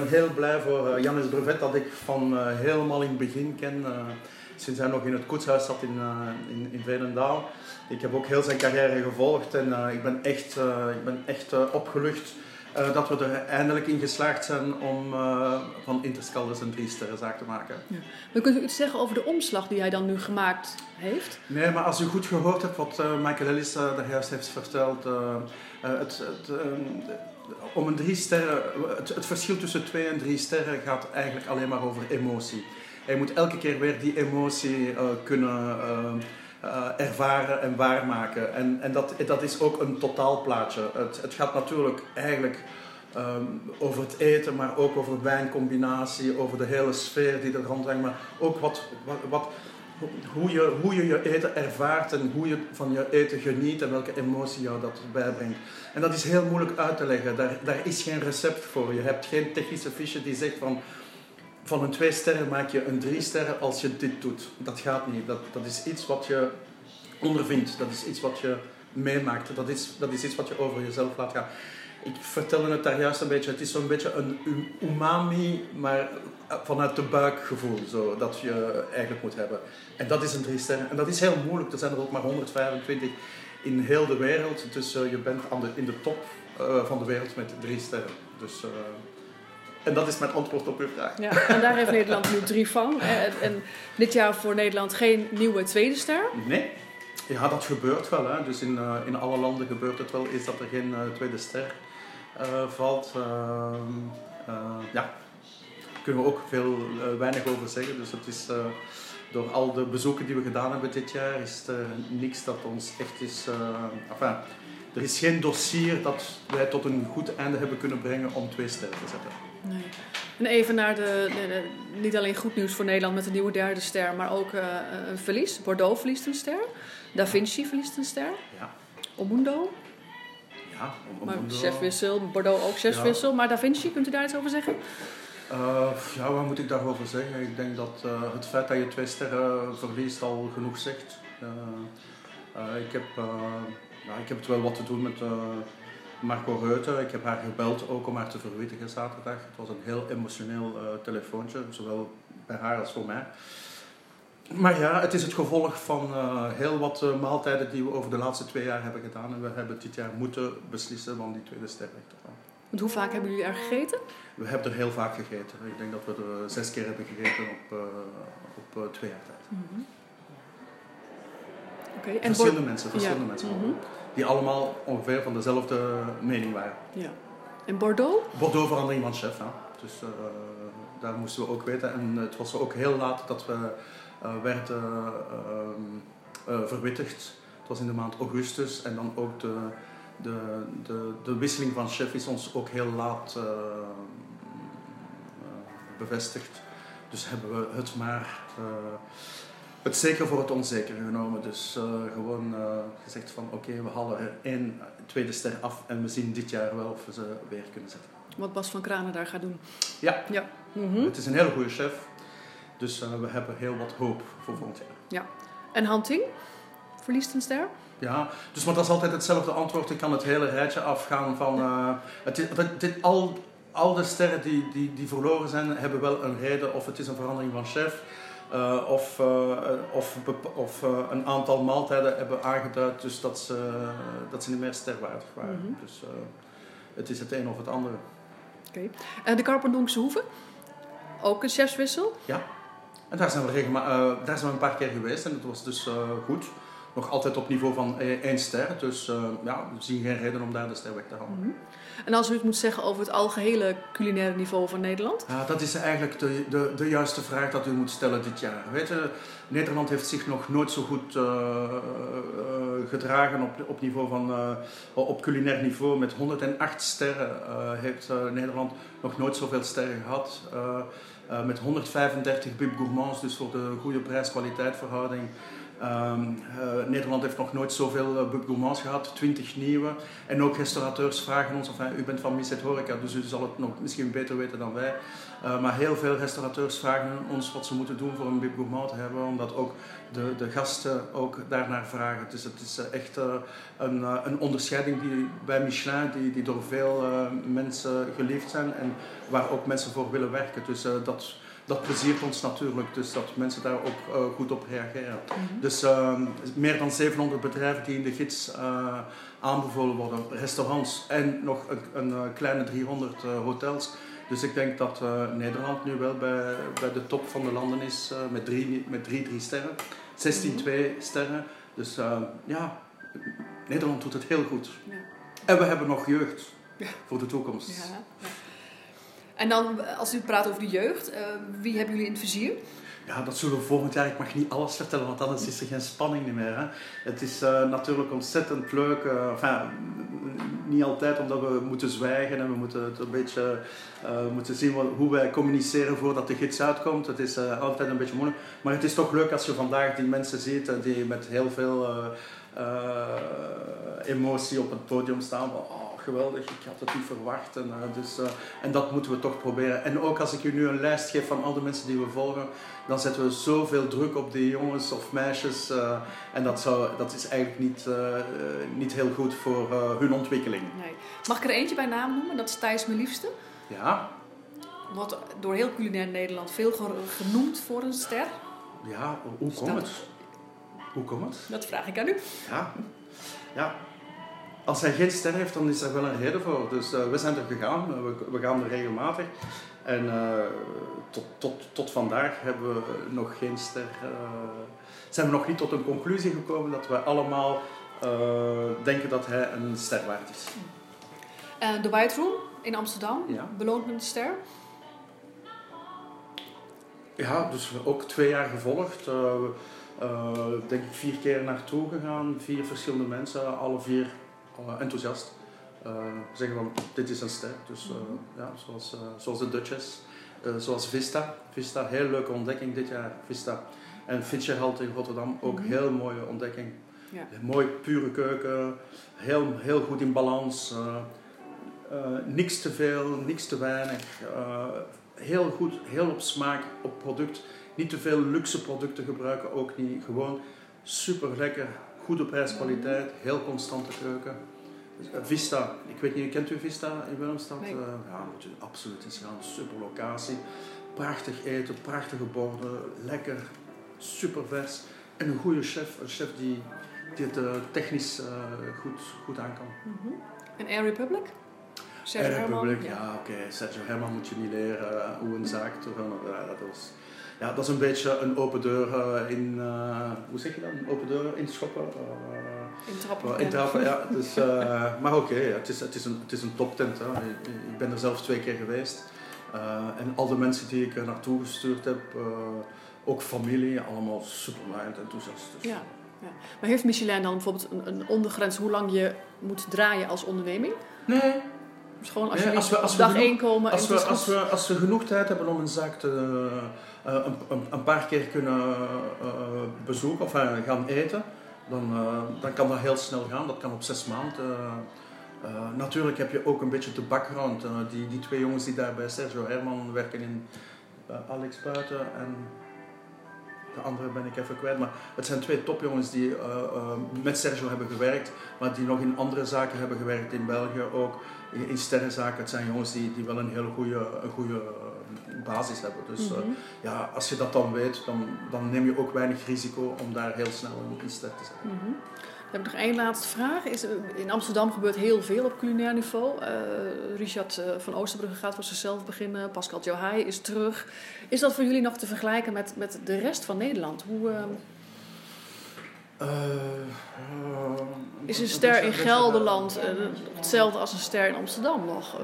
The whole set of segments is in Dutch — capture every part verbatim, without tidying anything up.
ben heel blij voor uh, Jannis Brevet dat ik van uh, helemaal in het begin ken. Uh, sinds hij nog in het koetshuis zat in, uh, in, in Veenendaal. Ik heb ook heel zijn carrière gevolgd en uh, ik ben echt, uh, ik ben echt uh, opgelucht uh, dat we er eindelijk in geslaagd zijn om uh, van Interscaldes een drie sterrenzaak te maken. Ja. Maar kunt u iets zeggen over de omslag die hij dan nu gemaakt heeft? Nee, maar als u goed gehoord hebt wat uh, Michael Ellis uh, daar juist heeft verteld, uh, uh, het, het, uh, om een drie sterren, het, het verschil tussen twee en drie sterren gaat eigenlijk alleen maar over emotie. Je moet elke keer weer die emotie uh, kunnen uh, uh, ervaren en waarmaken. En, en dat, dat is ook een totaalplaatje. Het, het gaat natuurlijk eigenlijk um, over het eten, maar ook over de wijncombinatie, over de hele sfeer die er rondhangt. Maar ook wat, wat, wat, hoe, je, hoe je je eten ervaart en hoe je van je eten geniet en welke emotie jou dat bijbrengt. En dat is heel moeilijk uit te leggen. Daar, daar is geen recept voor. Je hebt geen technische fiche die zegt van... Van een twee sterren maak je een drie sterren als je dit doet. Dat gaat niet. Dat, dat is iets wat je ondervindt. Dat is iets wat je meemaakt. Dat is, dat is iets wat je over jezelf laat gaan. Ik vertelde het daar juist een beetje. Het is zo'n beetje een umami, maar vanuit de buikgevoel. Zo, dat je eigenlijk moet hebben. En dat is een drie sterren. En dat is heel moeilijk. Er zijn er ook maar honderdvijfentwintig in heel de wereld. Dus uh, je bent aan de, in de top uh, van de wereld met drie sterren. Dus... Uh, En dat is mijn antwoord op uw vraag. Ja, en daar heeft Nederland nu drie van. En, en dit jaar voor Nederland geen nieuwe tweede ster? Nee. Ja, dat gebeurt wel. Hè. Dus in, uh, in alle landen gebeurt het wel eens dat er geen uh, tweede ster uh, valt. Uh, uh, ja, daar kunnen we ook veel uh, weinig over zeggen. Dus het is, uh, door al de bezoeken die we gedaan hebben dit jaar, is er niks dat ons echt is... Uh, enfin, er is geen dossier dat wij tot een goed einde hebben kunnen brengen om twee sterren te zetten. Nee. En even naar de, de, de... Niet alleen goed nieuws voor Nederland met een nieuwe derde ster, maar ook uh, een verlies. Bordeaux verliest een ster. Da Vinci verliest een ster. Ja. Omundo. Ja, maar Omundo. Chefwissel, Bordeaux ook chefwissel. Ja. Maar Da Vinci, kunt u daar iets over zeggen? Uh, ja, wat moet ik daarover zeggen? Ik denk dat uh, het feit dat je twee sterren verliest al genoeg zegt. Uh, uh, ik, heb, uh, ja, ik heb het wel wat te doen met... Uh, Marco Reute, ik heb haar gebeld ook om haar te verwittigen zaterdag. Het was een heel emotioneel uh, telefoontje, zowel bij haar als voor mij. Maar ja, het is het gevolg van uh, heel wat uh, maaltijden die we over de laatste twee jaar hebben gedaan. En we hebben dit jaar moeten beslissen van die tweede ster weg te gaan. Want hoe vaak hebben jullie er gegeten? We hebben er heel vaak gegeten. Ik denk dat we er zes keer hebben gegeten op, uh, op uh, twee jaar tijd. Mm-hmm. Okay, en verschillende Bord- mensen, verschillende ja. mensen. Mm-hmm. Die allemaal ongeveer van dezelfde mening waren. Ja. En Bordeaux? Bordeaux verandering van chef. Hè. Dus uh, daar moesten we ook weten. En het was ook heel laat dat we uh, werden uh, uh, verwittigd. Het was in de maand augustus. En dan ook de, de, de, de wisseling van chef is ons ook heel laat uh, uh, bevestigd. Dus hebben we het maar... Uh, Het zeker voor het onzeker genomen. Dus uh, gewoon uh, gezegd van oké, okay, we halen er één tweede ster af en we zien dit jaar wel of we ze weer kunnen zetten. Wat Bas van Kranen daar gaat doen. Ja, ja. Mm-hmm. Het is een hele goede chef. Dus uh, we hebben heel wat hoop voor volgend jaar. Ja. En Hanting? Verliest een ster? Ja, dus maar dat is altijd hetzelfde antwoord. Ik kan het hele rijtje afgaan van... Uh, het, het, dit, al, al de sterren die, die, die verloren zijn, hebben wel een reden. Of het is een verandering van chef... Uh, of uh, of, of uh, een aantal maaltijden hebben aangeduid dus dat ze, dat ze niet meer sterwaardig waren. Mm-hmm. Dus uh, het is het een of het andere. Oké. Okay. En de Karpendonkse Hoeve? Ook een chefswissel? Ja. En daar zijn we, regema- uh, daar zijn we een paar keer geweest en dat was dus uh, goed. Nog altijd op niveau van één ster. Dus uh, ja, we zien geen reden om daar de ster weg te halen. Mm-hmm. En als u het moet zeggen over het algehele culinaire niveau van Nederland? Ja, dat is eigenlijk de, de, de juiste vraag dat u moet stellen dit jaar. Weet je, Nederland heeft zich nog nooit zo goed uh, uh, gedragen op, op niveau van uh, op culinair niveau. Met honderdacht sterren uh, heeft uh, Nederland nog nooit zoveel sterren gehad. Uh, uh, met honderdvijfendertig Bib Gourmands, dus voor de goede prijs-kwaliteit verhouding. Um, uh, Nederland heeft nog nooit zoveel uh, Bub Gourmands gehad, twintig nieuwe. En ook restaurateurs vragen ons, enfin, u bent van Misset Horeca, dus u zal het nog misschien beter weten dan wij. Uh, maar heel veel restaurateurs vragen ons wat ze moeten doen voor een Bib Gourmand te hebben, omdat ook de, de gasten ook daarnaar vragen. Dus het is uh, echt uh, een, uh, een onderscheiding die bij Michelin, die, die door veel uh, mensen geliefd zijn en waar ook mensen voor willen werken. Dus uh, dat... Dat pleziert ons natuurlijk, dus dat mensen daar ook uh, goed op reageren. Mm-hmm. Dus uh, meer dan zevenhonderd bedrijven die in de gids uh, aanbevolen worden, restaurants en nog een, een uh, kleine driehonderd uh, hotels. Dus ik denk dat uh, Nederland nu wel bij, bij de top van de landen is uh, met drie, met drie, drie sterren, zestien twee mm-hmm. sterren. Dus uh, ja, Nederland doet het heel goed. Ja. En we hebben nog jeugd ja. voor de toekomst. Ja, ja. En dan, als u praat over de jeugd, uh, wie hebben jullie in het vizier? Ja, dat zullen we volgend jaar. Ik mag niet alles vertellen, want anders is er geen spanning meer. Hè. Het is uh, natuurlijk ontzettend leuk. Uh, enfin, niet altijd omdat we moeten zwijgen en we moeten het een beetje uh, moeten zien wat, hoe wij communiceren voordat de gids uitkomt. Het is uh, altijd een beetje moeilijk. Maar het is toch leuk als je vandaag die mensen ziet uh, die met heel veel uh, uh, emotie op het podium staan. Oh, geweldig, ik had het niet verwacht. En, uh, dus, uh, en dat moeten we toch proberen. En ook als ik u nu een lijst geef van al de mensen die we volgen, dan zetten we zoveel druk op die jongens of meisjes. Uh, en dat, zou, dat is eigenlijk niet, uh, niet heel goed voor uh, hun ontwikkeling. Nee. Mag ik er eentje bij naam noemen? Dat is Thijs Mijn Liefste. Ja. Wordt door heel culinair Nederland veel genoemd voor een ster. Ja, hoe komt het? Hoe komt het? Dat vraag ik aan u. Ja. Ja. Als hij geen ster heeft, dan is er wel een reden voor. Dus uh, we zijn er gegaan, we, we gaan er regelmatig. En uh, tot, tot, tot vandaag hebben we nog geen ster. Uh, zijn we nog niet tot een conclusie gekomen dat we allemaal uh, denken dat hij een ster waard is. Uh, de White Room in Amsterdam, ja. beloond met een ster? Ja, dus ook twee jaar gevolgd. Uh, uh, denk ik vier keer naartoe gegaan, vier verschillende mensen, alle vier uh, enthousiast. Uh, zeggen van dit is een ster. Dus uh, ja, zoals, uh, zoals de Duchess, uh, zoals Vista. Vista, heel leuke ontdekking dit jaar. Vista. En Fitzgerald in Rotterdam, ook mm-hmm. heel mooie ontdekking. Ja. Mooi pure keuken, heel, heel goed in balans. Uh, uh, niks te veel, niks te weinig. Uh, heel goed, heel op smaak, op product. Niet te veel luxe producten gebruiken, ook niet. Gewoon super lekker, goede prijskwaliteit, heel constante keuken. Vista, ik weet niet, kent u Vista in Willemstad? Nee. Uh, ja, moet u absoluut eens gaan. Super locatie, prachtig eten, prachtige borden, lekker, super vers. En een goede chef, een chef die, die het uh, technisch uh, goed, goed aan kan. Mm-hmm. En Air Republic? Sergio Air Republic, ja, ja oké. Okay. Sergio Herman moet je niet leren uh, hoe een zaak te runnen. Ja, dat was... Ja, dat is een beetje een open deur uh, in, uh, hoe zeg je dat? Een open deur in schoppen. Uh, in trappen. Uh, in trappen, ja. Dus, uh, maar oké, okay, het, is, het, is een, het is een toptent. Hè. Ik, ik ben er zelf twee keer geweest. Uh, en al de mensen die ik er naartoe gestuurd heb, uh, ook familie, allemaal super enthousiast. Dus. Ja, ja. Maar heeft Michelin dan bijvoorbeeld een, een ondergrens hoe lang je moet draaien als onderneming? Nee. Dus gewoon als nee, jullie als we, als op dag één genoeg, komen... Als we, als, we, als we genoeg tijd hebben om een zaak te, uh, een, een, een paar keer kunnen uh, bezoeken of uh, gaan eten, dan, uh, dan kan dat heel snel gaan. Dat kan op zes maanden. Uh, uh, natuurlijk heb je ook een beetje de background. Uh, die, die twee jongens die daar bij Sergio Herman werken in uh, Alex Buiten en... De andere ben ik even kwijt, maar het zijn twee topjongens die uh, uh, met Sergio hebben gewerkt, maar die nog in andere zaken hebben gewerkt in België ook, in, in sterrenzaken. Het zijn jongens die, die wel een hele goede, een goede uh, basis hebben. Dus uh, mm-hmm. ja, als je dat dan weet, dan, dan neem je ook weinig risico om daar heel snel een ster te zetten. Mm-hmm. Dan heb ik nog één laatste vraag. Is, in Amsterdam gebeurt heel veel op culinair niveau. Uh, Richard uh, van Oosterbrugge gaat voor zichzelf beginnen. Pascal Johai is terug. Is dat voor jullie nog te vergelijken met, met de rest van Nederland? Hoe, uh... Uh, uh, is een ster in Gelderland uh, hetzelfde als een ster in Amsterdam nog? Uh,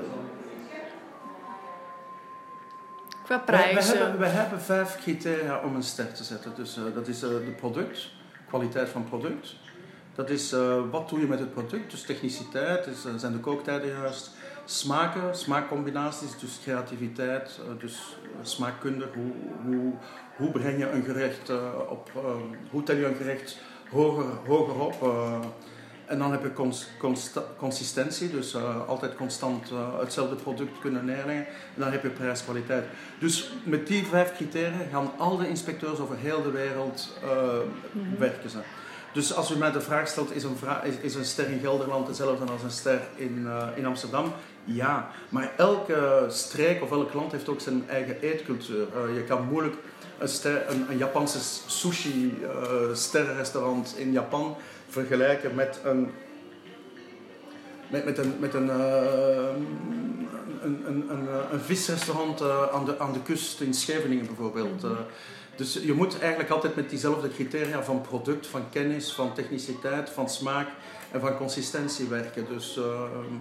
qua prijzen. We, we, hebben, we hebben vijf criteria om een ster te zetten. Dus uh, dat is uh, de product, kwaliteit van product. Dat is uh, wat doe je met het product, dus techniciteit, dus, uh, zijn de kooktijden juist, smaken, smaakcombinaties, dus creativiteit, uh, dus smaakkunde. Hoe, hoe, hoe breng je een gerecht uh, op, uh, hoe tel je een gerecht hoger, hoger op? Uh, en dan heb je cons, consta, consistentie, dus uh, altijd constant uh, hetzelfde product kunnen neerleggen. En dan heb je prijs-kwaliteit. Dus met die vijf criteria gaan al de inspecteurs over heel de wereld uh, mm-hmm. werken. Ze. Dus als u mij de vraag stelt, is een, vra- is, is een ster in Gelderland hetzelfde als een ster in, uh, in Amsterdam? Ja, maar elke streek of elk land heeft ook zijn eigen eetcultuur. Uh, je kan moeilijk een, ster, een, een Japanse sushi uh, sterrenrestaurant in Japan vergelijken met een, met, met een, met een, uh, een, een, een, een visrestaurant uh, aan, de, aan de kust in Scheveningen bijvoorbeeld. Uh, dus je moet eigenlijk altijd met diezelfde criteria van product, van kennis, van techniciteit, van smaak en van consistentie werken. Dus uh,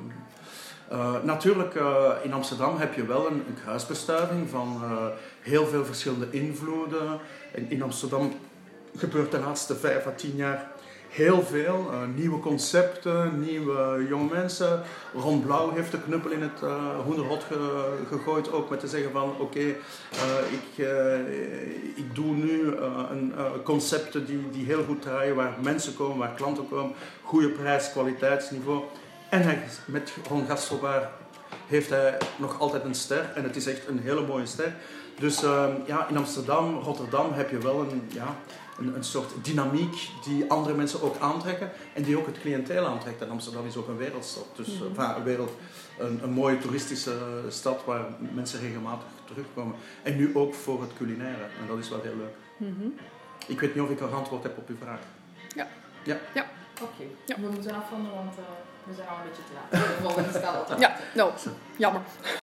uh, natuurlijk uh, in Amsterdam heb je wel een, een kruisbestuiving van uh, heel veel verschillende invloeden. En in Amsterdam gebeurt de laatste vijf à tien jaar heel veel. Uh, nieuwe concepten, nieuwe jonge mensen. Ron Blauw heeft de knuppel in het uh, hoenderhot ge- gegooid. Ook met te zeggen van oké, okay, uh, ik, uh, ik doe nu uh, een, uh, concepten die, die heel goed draaien. Waar mensen komen, waar klanten komen. Goede prijs, kwaliteitsniveau. En hij, met Ron Gastrobar heeft hij nog altijd een ster. En het is echt een hele mooie ster. Dus uh, ja, in Amsterdam, Rotterdam heb je wel een... Ja, Een, een soort dynamiek die andere mensen ook aantrekken en die ook het cliënteel aantrekt. En Amsterdam is ook een wereldstad, dus mm-hmm. uh, een, wereld, een, een mooie toeristische stad waar mensen regelmatig terugkomen. En nu ook voor het culinaire, en dat is wel heel leuk. Mm-hmm. Ik weet niet of ik al antwoord heb op uw vraag. Ja. Ja. ja. Oké, okay. ja. We moeten afronden, want uh, we zijn al een beetje te laat. De volgende staat al te Ja, nou, jammer.